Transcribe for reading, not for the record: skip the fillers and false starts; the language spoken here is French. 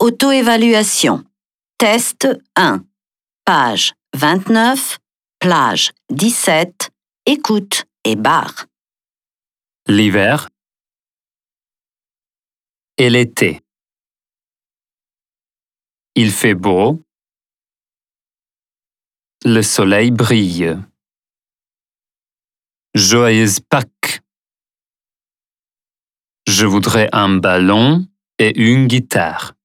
Auto-évaluation. Test 1. Page 29, plage 17, écoute et barre. L'hiver et l'été. Il fait beau. Le soleil brille. Joyeuse Pâques. Je voudrais un ballon et une guitare.